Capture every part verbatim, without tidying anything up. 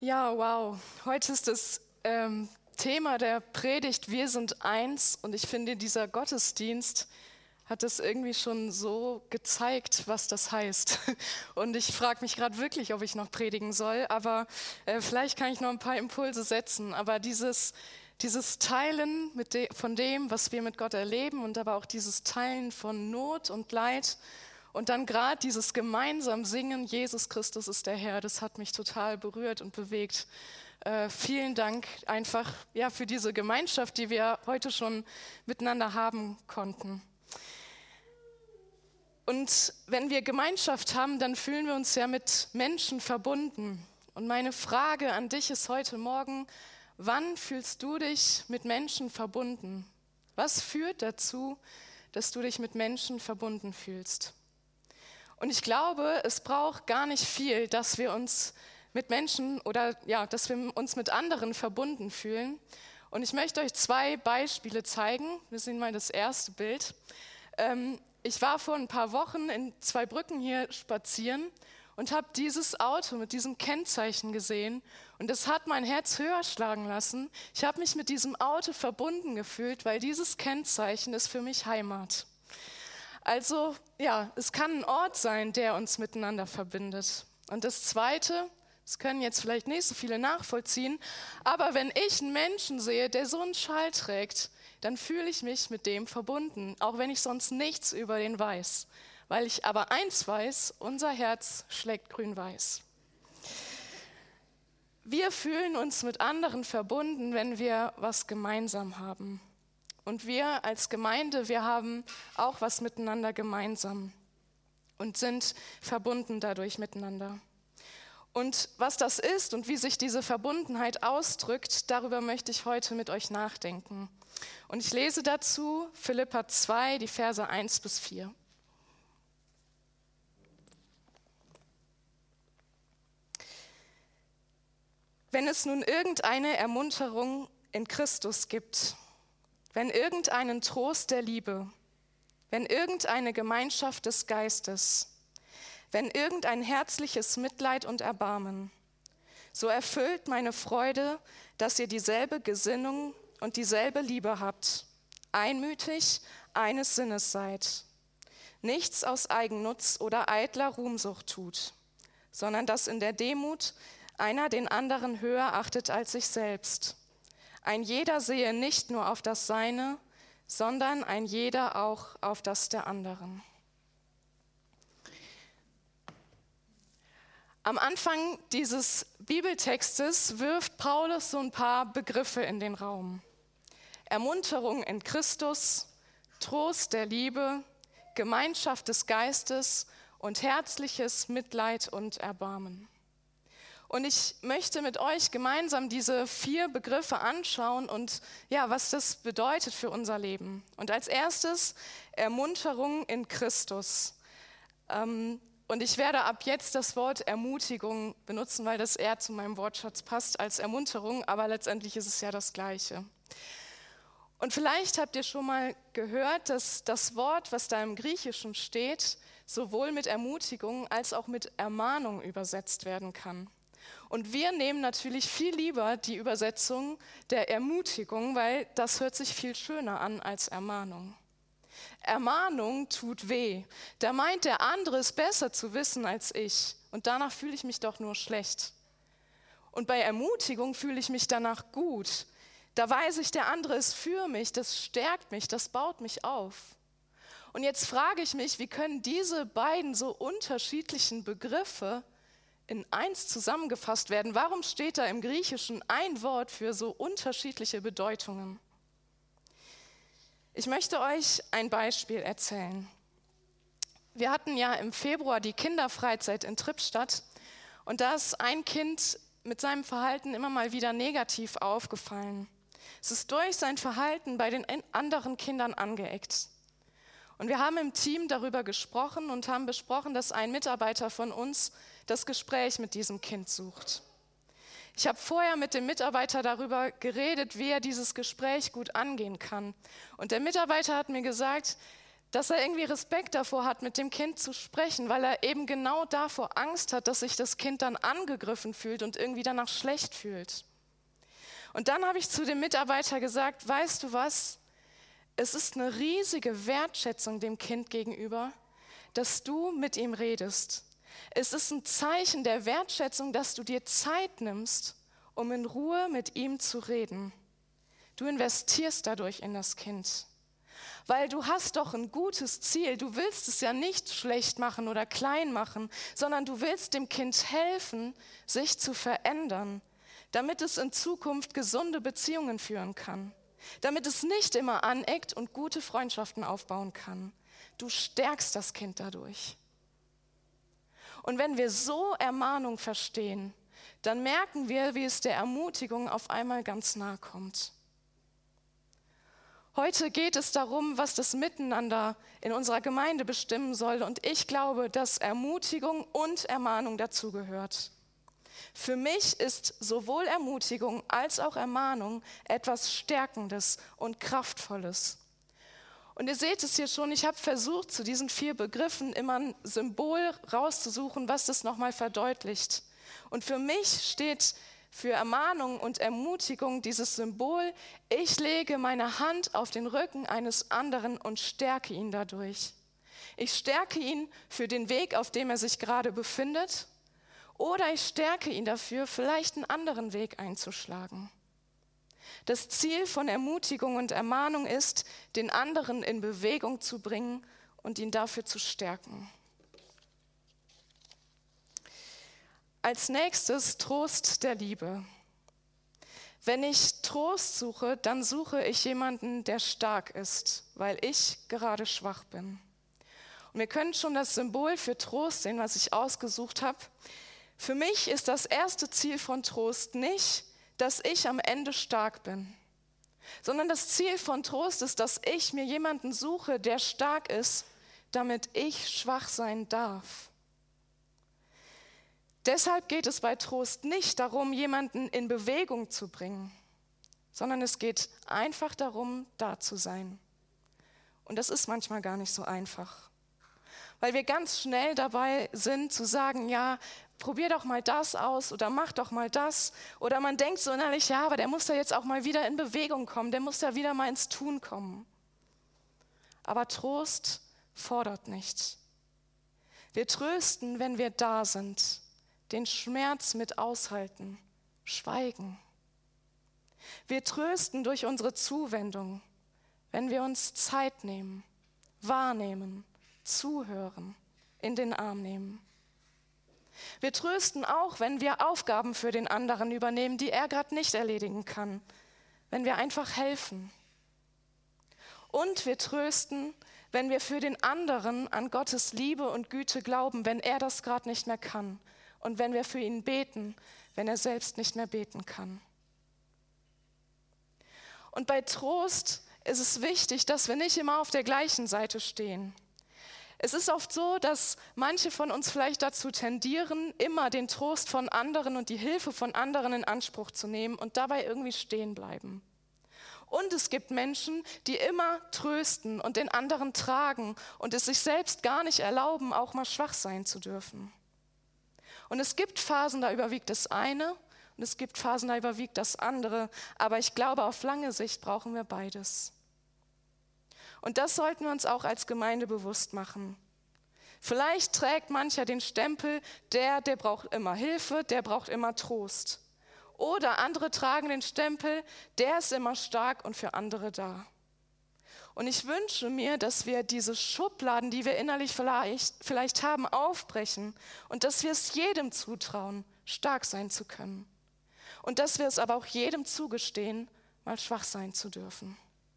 Ja, wow. Heute ist das ähm, Thema der Predigt Wir sind eins und ich finde, dieser Gottesdienst hat das irgendwie schon so gezeigt, was das heißt. Und ich frage mich gerade wirklich, ob ich noch predigen soll, aber äh, vielleicht kann ich noch ein paar Impulse setzen. Aber dieses, dieses Teilen mit de- von dem, was wir mit Gott erleben und aber auch dieses Teilen von Not und Leid und dann gerade dieses gemeinsam Singen, Jesus Christus ist der Herr, das hat mich total berührt und bewegt. Äh, vielen Dank einfach ja, für diese Gemeinschaft, die wir heute schon miteinander haben konnten. Und wenn wir Gemeinschaft haben, dann fühlen wir uns ja mit Menschen verbunden. Und meine Frage an dich ist heute Morgen, wann fühlst du dich mit Menschen verbunden? Was führt dazu, dass du dich mit Menschen verbunden fühlst? Und ich glaube, es braucht gar nicht viel, dass wir uns mit Menschen oder ja, dass wir uns mit anderen verbunden fühlen. Und ich möchte euch zwei Beispiele zeigen. Wir sehen mal das erste Bild. Ähm, ich war vor ein paar Wochen in Zweibrücken hier spazieren und habe dieses Auto mit diesem Kennzeichen gesehen. Und das hat mein Herz höher schlagen lassen. Ich habe mich mit diesem Auto verbunden gefühlt, weil dieses Kennzeichen ist für mich Heimat. Also ja, es kann ein Ort sein, der uns miteinander verbindet. Und das Zweite, das können jetzt vielleicht nicht so viele nachvollziehen, aber wenn ich einen Menschen sehe, der so einen Schal trägt, dann fühle ich mich mit dem verbunden, auch wenn ich sonst nichts über den weiß. Weil ich aber eins weiß, unser Herz schlägt grün-weiß. Wir fühlen uns mit anderen verbunden, wenn wir was gemeinsam haben. Und wir als Gemeinde, wir haben auch was miteinander gemeinsam und sind verbunden dadurch miteinander. Und was das ist und wie sich diese Verbundenheit ausdrückt, darüber möchte ich heute mit euch nachdenken. Und ich lese dazu Philipper zwei, die Verse eins bis vier. Wenn es nun irgendeine Ermunterung in Christus gibt, wenn irgendeinen Trost der Liebe, wenn irgendeine Gemeinschaft des Geistes, wenn irgendein herzliches Mitleid und Erbarmen, so erfüllt meine Freude, dass ihr dieselbe Gesinnung und dieselbe Liebe habt, einmütig eines Sinnes seid, nichts aus Eigennutz oder eitler Ruhmsucht tut, sondern dass in der Demut einer den anderen höher achtet als sich selbst. Ein jeder sehe nicht nur auf das Seine, sondern ein jeder auch auf das der anderen. Am Anfang dieses Bibeltextes wirft Paulus so ein paar Begriffe in den Raum. Ermunterung in Christus, Trost der Liebe, Gemeinschaft des Geistes und herzliches Mitleid und Erbarmen. Und ich möchte mit euch gemeinsam diese vier Begriffe anschauen und ja, was das bedeutet für unser Leben. Und als erstes Ermunterung in Christus. Ähm, und ich werde ab jetzt das Wort Ermutigung benutzen, weil das eher zu meinem Wortschatz passt als Ermunterung, aber letztendlich ist es ja das Gleiche. Und vielleicht habt ihr schon mal gehört, dass das Wort, was da im Griechischen steht, sowohl mit Ermutigung als auch mit Ermahnung übersetzt werden kann. Und wir nehmen natürlich viel lieber die Übersetzung der Ermutigung, weil das hört sich viel schöner an als Ermahnung. Ermahnung tut weh. Da meint der andere, es besser zu wissen als ich. Und danach fühle ich mich doch nur schlecht. Und bei Ermutigung fühle ich mich danach gut. Da weiß ich, der andere ist für mich, das stärkt mich, das baut mich auf. Und jetzt frage ich mich, wie können diese beiden so unterschiedlichen Begriffe in eins zusammengefasst werden? Warum steht da im Griechischen ein Wort für so unterschiedliche Bedeutungen? Ich möchte euch ein Beispiel erzählen. Wir hatten ja im Februar die Kinderfreizeit in Trippstadt und da ist ein Kind mit seinem Verhalten immer mal wieder negativ aufgefallen. Es ist durch sein Verhalten bei den anderen Kindern angeeckt. Und wir haben im Team darüber gesprochen und haben besprochen, dass ein Mitarbeiter von uns das Gespräch mit diesem Kind sucht. Ich habe vorher mit dem Mitarbeiter darüber geredet, wie er dieses Gespräch gut angehen kann. Und der Mitarbeiter hat mir gesagt, dass er irgendwie Respekt davor hat, mit dem Kind zu sprechen, weil er eben genau davor Angst hat, dass sich das Kind dann angegriffen fühlt und irgendwie danach schlecht fühlt. Und dann habe ich zu dem Mitarbeiter gesagt, weißt du was, es ist eine riesige Wertschätzung dem Kind gegenüber, dass du mit ihm redest. Es ist ein Zeichen der Wertschätzung, dass du dir Zeit nimmst, um in Ruhe mit ihm zu reden. Du investierst dadurch in das Kind. Weil du hast doch ein gutes Ziel. Du willst es ja nicht schlecht machen oder klein machen, sondern du willst dem Kind helfen, sich zu verändern, damit es in Zukunft gesunde Beziehungen führen kann, damit es nicht immer aneckt und gute Freundschaften aufbauen kann. Du stärkst das Kind dadurch. Und wenn wir so Ermahnung verstehen, dann merken wir, wie es der Ermutigung auf einmal ganz nahe kommt. Heute geht es darum, was das Miteinander in unserer Gemeinde bestimmen soll. Und ich glaube, dass Ermutigung und Ermahnung dazugehört. Für mich ist sowohl Ermutigung als auch Ermahnung etwas Stärkendes und Kraftvolles. Und ihr seht es hier schon, ich habe versucht, zu diesen vier Begriffen immer ein Symbol rauszusuchen, was das nochmal verdeutlicht. Und für mich steht für Ermahnung und Ermutigung dieses Symbol, ich lege meine Hand auf den Rücken eines anderen und stärke ihn dadurch. Ich stärke ihn für den Weg, auf dem er sich gerade befindet, oder ich stärke ihn dafür, vielleicht einen anderen Weg einzuschlagen. Das Ziel von Ermutigung und Ermahnung ist, den anderen in Bewegung zu bringen und ihn dafür zu stärken. Als nächstes Trost der Liebe. Wenn ich Trost suche, dann suche ich jemanden, der stark ist, weil ich gerade schwach bin. Und wir können schon das Symbol für Trost sehen, was ich ausgesucht habe. Für mich ist das erste Ziel von Trost nicht, dass ich am Ende stark bin, sondern das Ziel von Trost ist, dass ich mir jemanden suche, der stark ist, damit ich schwach sein darf. Deshalb geht es bei Trost nicht darum, jemanden in Bewegung zu bringen, sondern es geht einfach darum, da zu sein. Und das ist manchmal gar nicht so einfach, weil wir ganz schnell dabei sind zu sagen, ja, probier doch mal das aus oder mach doch mal das. Oder man denkt so innerlich, ja, aber der muss ja jetzt auch mal wieder in Bewegung kommen, der muss ja wieder mal ins Tun kommen. Aber Trost fordert nicht. Wir trösten, wenn wir da sind, den Schmerz mit aushalten, schweigen. Wir trösten durch unsere Zuwendung, wenn wir uns Zeit nehmen, wahrnehmen, zuhören, in den Arm nehmen. Wir trösten auch, wenn wir Aufgaben für den anderen übernehmen, die er gerade nicht erledigen kann, wenn wir einfach helfen. Und wir trösten, wenn wir für den anderen an Gottes Liebe und Güte glauben, wenn er das gerade nicht mehr kann. Und wenn wir für ihn beten, wenn er selbst nicht mehr beten kann. Und bei Trost ist es wichtig, dass wir nicht immer auf der gleichen Seite stehen. Es ist oft so, dass manche von uns vielleicht dazu tendieren, immer den Trost von anderen und die Hilfe von anderen in Anspruch zu nehmen und dabei irgendwie stehen bleiben. Und es gibt Menschen, die immer trösten und den anderen tragen und es sich selbst gar nicht erlauben, auch mal schwach sein zu dürfen. Und es gibt Phasen, da überwiegt das eine und es gibt Phasen, da überwiegt das andere. Aber ich glaube, auf lange Sicht brauchen wir beides. Und das sollten wir uns auch als Gemeinde bewusst machen. Vielleicht trägt mancher den Stempel, der, der braucht immer Hilfe, der braucht immer Trost. Oder andere tragen den Stempel, der ist immer stark und für andere da. Und ich wünsche mir, dass wir diese Schubladen, die wir innerlich vielleicht, vielleicht haben, aufbrechen und dass wir es jedem zutrauen, stark sein zu können. Und dass wir es aber auch jedem zugestehen, mal schwach sein zu dürfen.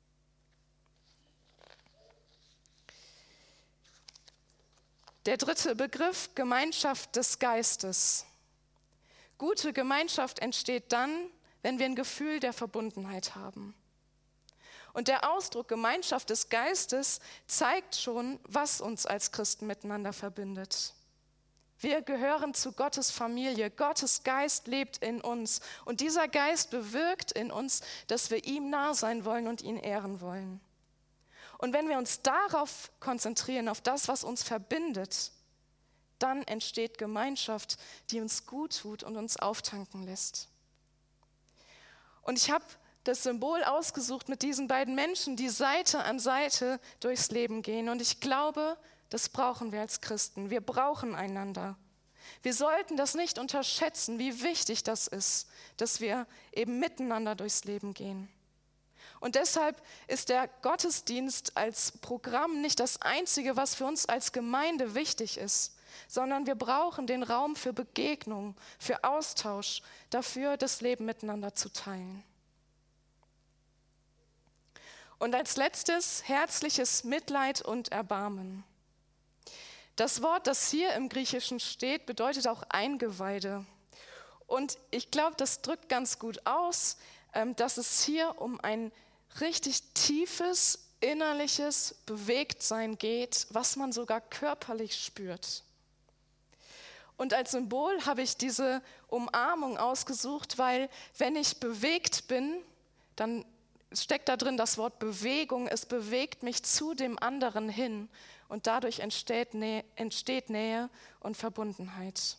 Der dritte Begriff, Gemeinschaft des Geistes. Gute Gemeinschaft entsteht dann, wenn wir ein Gefühl der Verbundenheit haben. Und der Ausdruck Gemeinschaft des Geistes zeigt schon, was uns als Christen miteinander verbindet. Wir gehören zu Gottes Familie. Gottes Geist lebt in uns. Und dieser Geist bewirkt in uns, dass wir ihm nah sein wollen und ihn ehren wollen. Und wenn wir uns darauf konzentrieren, auf das, was uns verbindet, dann entsteht Gemeinschaft, die uns gut tut und uns auftanken lässt. Und ich habe das Symbol ausgesucht mit diesen beiden Menschen, die Seite an Seite durchs Leben gehen. Und ich glaube, das brauchen wir als Christen. Wir brauchen einander. Wir sollten das nicht unterschätzen, wie wichtig das ist, dass wir eben miteinander durchs Leben gehen. Und deshalb ist der Gottesdienst als Programm nicht das Einzige, was für uns als Gemeinde wichtig ist, sondern wir brauchen den Raum für Begegnung, für Austausch, dafür das Leben miteinander zu teilen. Und als letztes herzliches Mitleid und Erbarmen. Das Wort, das hier im Griechischen steht, bedeutet auch Eingeweide. Und ich glaube, das drückt ganz gut aus, dass es hier um ein richtig tiefes, innerliches Bewegtsein geht, was man sogar körperlich spürt. Und als Symbol habe ich diese Umarmung ausgesucht, weil wenn ich bewegt bin, dann steckt da drin das Wort Bewegung. Es bewegt mich zu dem anderen hin und dadurch entsteht Nähe, entsteht Nähe und Verbundenheit.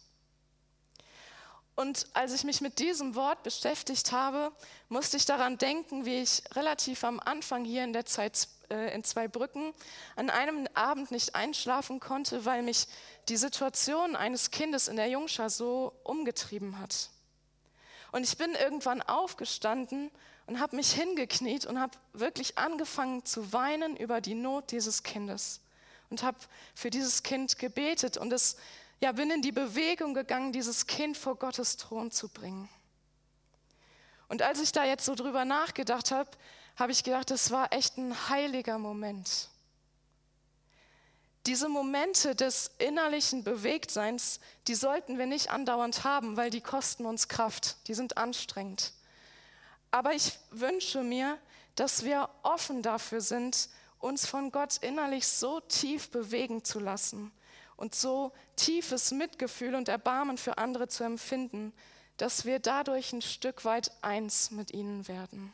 Und als ich mich mit diesem Wort beschäftigt habe, musste ich daran denken, wie ich relativ am Anfang hier in der Zeit äh, in Zweibrücken an einem Abend nicht einschlafen konnte, weil mich die Situation eines Kindes in der Jungschar so umgetrieben hat. Und ich bin irgendwann aufgestanden und habe mich hingekniet und habe wirklich angefangen zu weinen über die Not dieses Kindes und habe für dieses Kind gebetet und es ja, bin in die Bewegung gegangen, dieses Kind vor Gottes Thron zu bringen. Und als ich da jetzt so drüber nachgedacht habe, habe ich gedacht, das war echt ein heiliger Moment. Diese Momente des innerlichen Bewegtseins, die sollten wir nicht andauernd haben, weil die kosten uns Kraft, die sind anstrengend. Aber ich wünsche mir, dass wir offen dafür sind, uns von Gott innerlich so tief bewegen zu lassen und so tiefes Mitgefühl und Erbarmen für andere zu empfinden, dass wir dadurch ein Stück weit eins mit ihnen werden.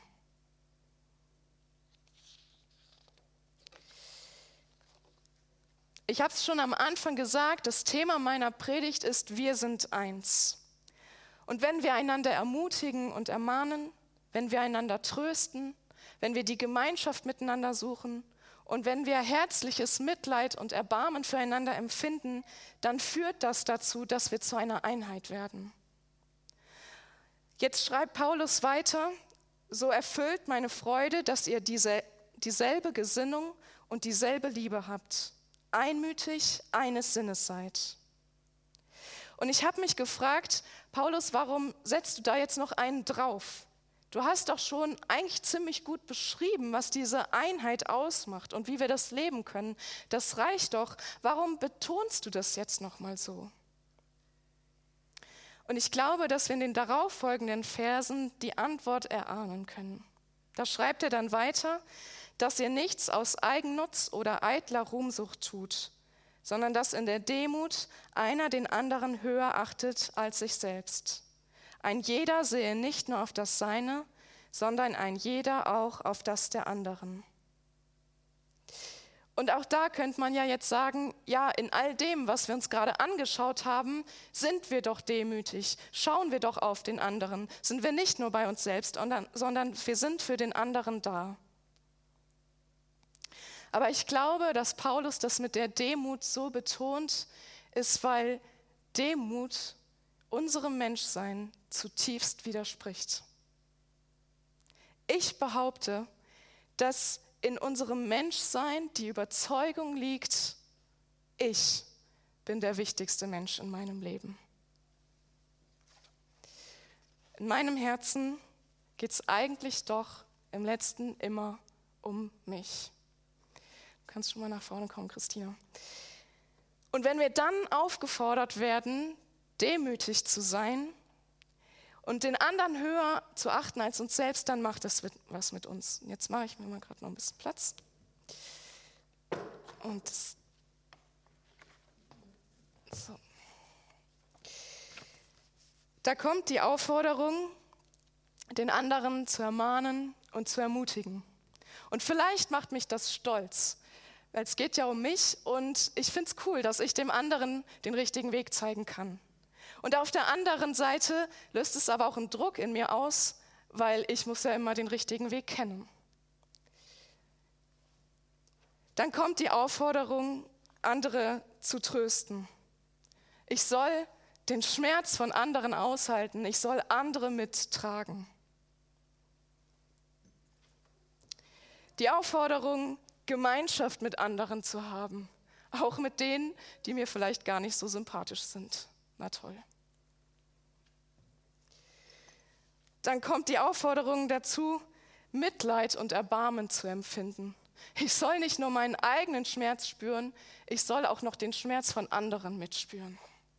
Ich habe es schon am Anfang gesagt, das Thema meiner Predigt ist, wir sind eins. Und wenn wir einander ermutigen und ermahnen, wenn wir einander trösten, wenn wir die Gemeinschaft miteinander suchen und wenn wir herzliches Mitleid und Erbarmen füreinander empfinden, dann führt das dazu, dass wir zu einer Einheit werden. Jetzt schreibt Paulus weiter, so erfüllt meine Freude, dass ihr diese, dieselbe Gesinnung und dieselbe Liebe habt, einmütig eines Sinnes seid. Und ich habe mich gefragt, Paulus, warum setzt du da jetzt noch einen drauf? Du hast doch schon eigentlich ziemlich gut beschrieben, was diese Einheit ausmacht und wie wir das leben können. Das reicht doch. Warum betonst du das jetzt nochmal so? Und ich glaube, dass wir in den darauffolgenden Versen die Antwort erahnen können. Da schreibt er dann weiter, dass ihr nichts aus Eigennutz oder eitler Ruhmsucht tut, sondern dass in der Demut einer den anderen höher achtet als sich selbst. Ein jeder sehe nicht nur auf das Seine, sondern ein jeder auch auf das der anderen. Und auch da könnte man ja jetzt sagen, ja, in all dem, was wir uns gerade angeschaut haben, sind wir doch demütig, schauen wir doch auf den anderen, sind wir nicht nur bei uns selbst, sondern wir sind für den anderen da. Aber ich glaube, dass Paulus das mit der Demut so betont, ist, weil Demut unserem Menschsein zutiefst widerspricht. Ich behaupte, dass in unserem Menschsein die Überzeugung liegt, ich bin der wichtigste Mensch in meinem Leben. In meinem Herzen geht es eigentlich doch im Letzten immer um mich. Du kannst schon mal nach vorne kommen, Christina. Und wenn wir dann aufgefordert werden, demütig zu sein und den anderen höher zu achten als uns selbst, dann macht das was mit uns. Jetzt mache ich mir mal gerade noch ein bisschen Platz. Und das, so. Da kommt die Aufforderung, den anderen zu ermahnen und zu ermutigen. Und vielleicht macht mich das stolz, weil es geht ja um mich und ich finde es cool, dass ich dem anderen den richtigen Weg zeigen kann. Und auf der anderen Seite löst es aber auch einen Druck in mir aus, weil ich muss ja immer den richtigen Weg kennen. Dann kommt die Aufforderung, andere zu trösten. Ich soll den Schmerz von anderen aushalten, ich soll andere mittragen. Die Aufforderung, Gemeinschaft mit anderen zu haben, auch mit denen, die mir vielleicht gar nicht so sympathisch sind. Na toll. Dann kommt die Aufforderung dazu, Mitleid und Erbarmen zu empfinden. Ich soll nicht nur meinen eigenen Schmerz spüren, ich soll auch noch den Schmerz von anderen mitspüren.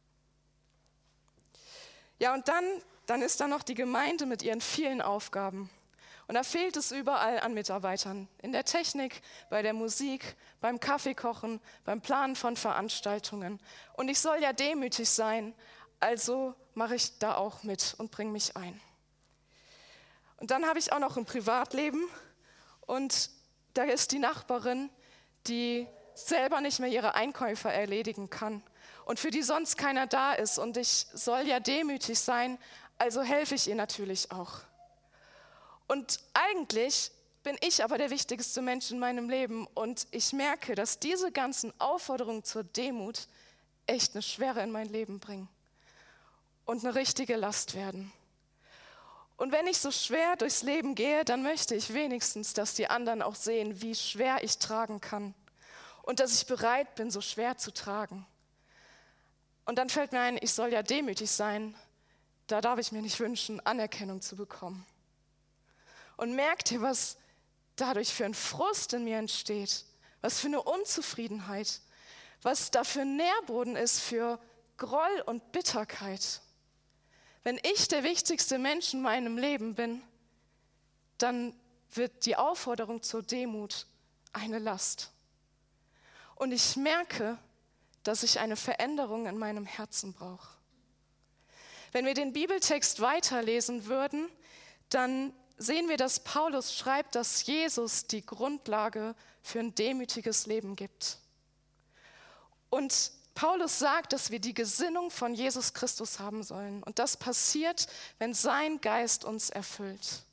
Ja, und dann, dann ist da noch die Gemeinde mit ihren vielen Aufgaben. Und da fehlt es überall an Mitarbeitern. In der Technik, bei der Musik, beim Kaffeekochen, beim Planen von Veranstaltungen. Und ich soll ja demütig sein, also mache ich da auch mit und bringe mich ein. Und dann habe ich auch noch ein Privatleben und da ist die Nachbarin, die selber nicht mehr ihre Einkäufe erledigen kann und für die sonst keiner da ist. Und ich soll ja demütig sein, also helfe ich ihr natürlich auch. Und eigentlich bin ich aber der wichtigste Mensch in meinem Leben und ich merke, dass diese ganzen Aufforderungen zur Demut echt eine Schwere in mein Leben bringen und eine richtige Last werden. Und wenn ich so schwer durchs Leben gehe, dann möchte ich wenigstens, dass die anderen auch sehen, wie schwer ich tragen kann und dass ich bereit bin, so schwer zu tragen. Und dann fällt mir ein, ich soll ja demütig sein, da darf ich mir nicht wünschen, Anerkennung zu bekommen. Und merkt ihr, was dadurch für ein Frust in mir entsteht, was für eine Unzufriedenheit, was da für ein Nährboden ist für Groll und Bitterkeit. Wenn ich der wichtigste Mensch in meinem Leben bin, dann wird die Aufforderung zur Demut eine Last. Und ich merke, dass ich eine Veränderung in meinem Herzen brauche. Wenn wir den Bibeltext weiterlesen würden, dann sehen wir, dass Paulus schreibt, dass Jesus die Grundlage für ein demütiges Leben gibt. Und Paulus sagt, dass wir die Gesinnung von Jesus Christus haben sollen. Und das passiert, wenn sein Geist uns erfüllt.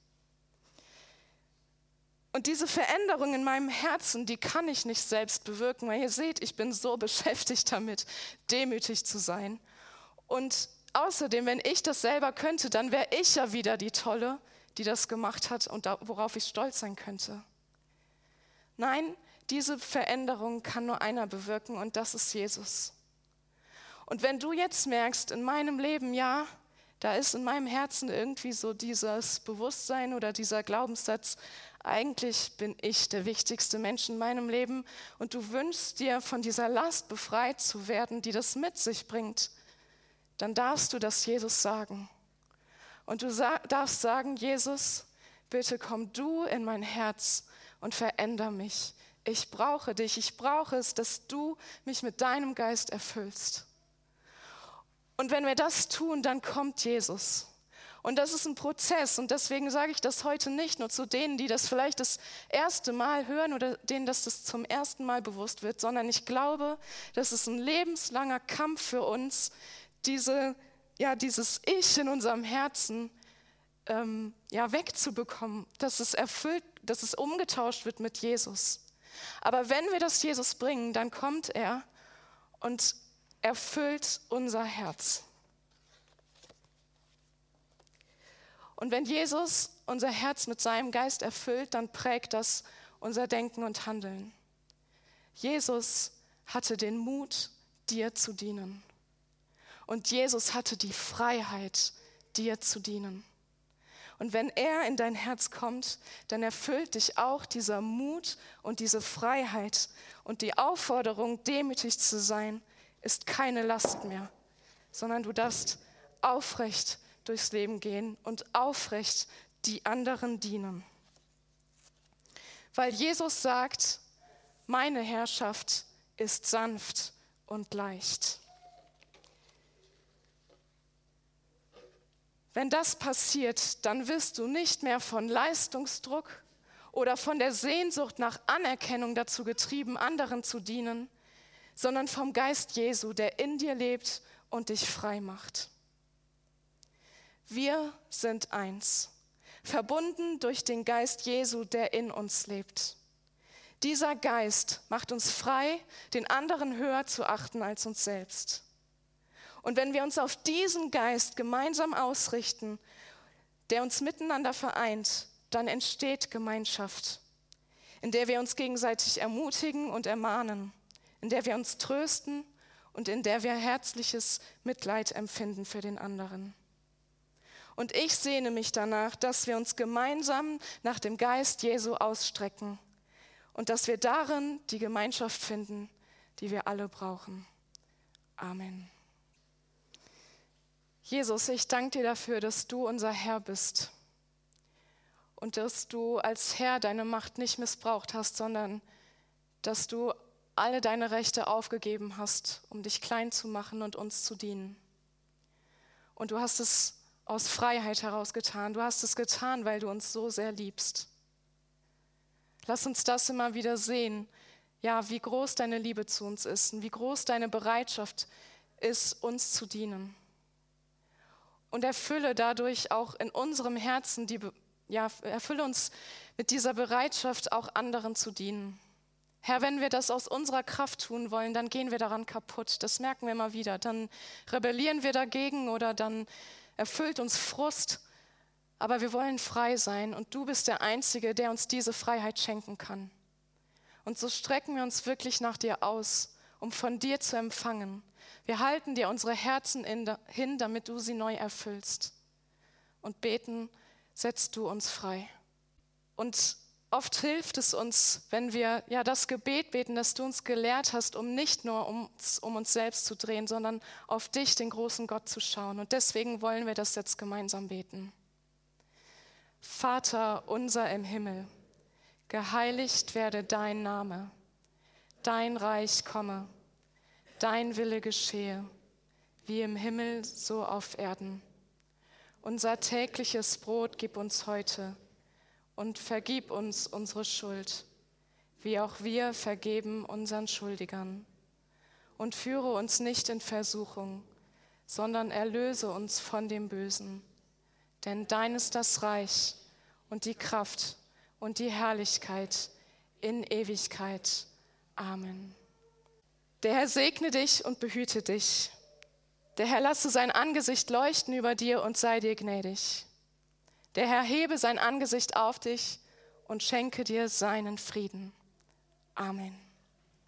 Und diese Veränderung in meinem Herzen, die kann ich nicht selbst bewirken, weil ihr seht, ich bin so beschäftigt damit, demütig zu sein. Und außerdem, wenn ich das selber könnte, dann wäre ich ja wieder die Tolle, die das gemacht hat und worauf ich stolz sein könnte. Nein, diese Veränderung kann nur einer bewirken und das ist Jesus. Und wenn du jetzt merkst, in meinem Leben, ja, da ist in meinem Herzen irgendwie so dieses Bewusstsein oder dieser Glaubenssatz, eigentlich bin ich der wichtigste Mensch in meinem Leben und du wünschst dir, von dieser Last befreit zu werden, die das mit sich bringt, dann darfst du das Jesus sagen. Und du sa- darfst sagen, Jesus, bitte komm du in mein Herz und veränder mich. Ich brauche dich, ich brauche es, dass du mich mit deinem Geist erfüllst. Und wenn wir das tun, dann kommt Jesus. Und das ist ein Prozess und deswegen sage ich das heute nicht nur zu denen, die das vielleicht das erste Mal hören oder denen, dass das zum ersten Mal bewusst wird, sondern ich glaube, das ist ein lebenslanger Kampf für uns, diese, ja, dieses Ich in unserem Herzen ähm, ja, wegzubekommen, dass es erfüllt, dass es umgetauscht wird mit Jesus. Aber wenn wir das Jesus bringen, dann kommt er und erfüllt unser Herz. Und wenn Jesus unser Herz mit seinem Geist erfüllt, dann prägt das unser Denken und Handeln. Jesus hatte den Mut, dir zu dienen. Und Jesus hatte die Freiheit, dir zu dienen. Und wenn er in dein Herz kommt, dann erfüllt dich auch dieser Mut und diese Freiheit. Und die Aufforderung, demütig zu sein, ist keine Last mehr, sondern du darfst aufrecht durchs Leben gehen und aufrecht die anderen dienen. Weil Jesus sagt, meine Herrschaft ist sanft und leicht. Wenn das passiert, dann wirst du nicht mehr von Leistungsdruck oder von der Sehnsucht nach Anerkennung dazu getrieben, anderen zu dienen, sondern vom Geist Jesu, der in dir lebt und dich frei macht. Wir sind eins, verbunden durch den Geist Jesu, der in uns lebt. Dieser Geist macht uns frei, den anderen höher zu achten als uns selbst. Und wenn wir uns auf diesen Geist gemeinsam ausrichten, der uns miteinander vereint, dann entsteht Gemeinschaft, in der wir uns gegenseitig ermutigen und ermahnen, in der wir uns trösten und in der wir herzliches Mitleid empfinden für den anderen. Und ich sehne mich danach, dass wir uns gemeinsam nach dem Geist Jesu ausstrecken und dass wir darin die Gemeinschaft finden, die wir alle brauchen. Amen. Jesus, ich danke dir dafür, dass du unser Herr bist und dass du als Herr deine Macht nicht missbraucht hast, sondern dass du alle deine Rechte aufgegeben hast, um dich klein zu machen und uns zu dienen. Und du hast es aus Freiheit heraus getan. Du hast es getan, weil du uns so sehr liebst. Lass uns das immer wieder sehen, ja, wie groß deine Liebe zu uns ist und wie groß deine Bereitschaft ist, uns zu dienen. Und erfülle dadurch auch in unserem Herzen, die, ja, erfülle uns mit dieser Bereitschaft, auch anderen zu dienen. Herr, wenn wir das aus unserer Kraft tun wollen, dann gehen wir daran kaputt. Das merken wir immer wieder. Dann rebellieren wir dagegen oder dann erfüllt uns Frust. Aber wir wollen frei sein und du bist der Einzige, der uns diese Freiheit schenken kann. Und so strecken wir uns wirklich nach dir aus, um von dir zu empfangen. Wir halten dir unsere Herzen hin, damit du sie neu erfüllst. Und beten, setzt du uns frei. Und oft hilft es uns, wenn wir ja das Gebet beten, das du uns gelehrt hast, um nicht nur um, um uns selbst zu drehen, sondern auf dich, den großen Gott, zu schauen. Und deswegen wollen wir das jetzt gemeinsam beten. Vater unser im Himmel, geheiligt werde dein Name, dein Reich komme, dein Wille geschehe, wie im Himmel so auf Erden. Unser tägliches Brot gib uns heute und vergib uns unsere Schuld, wie auch wir vergeben unseren Schuldigern. Und führe uns nicht in Versuchung, sondern erlöse uns von dem Bösen. Denn dein ist das Reich und die Kraft und die Herrlichkeit in Ewigkeit. Amen. Der Herr segne dich und behüte dich. Der Herr lasse sein Angesicht leuchten über dir und sei dir gnädig. Der Herr hebe sein Angesicht auf dich und schenke dir seinen Frieden. Amen.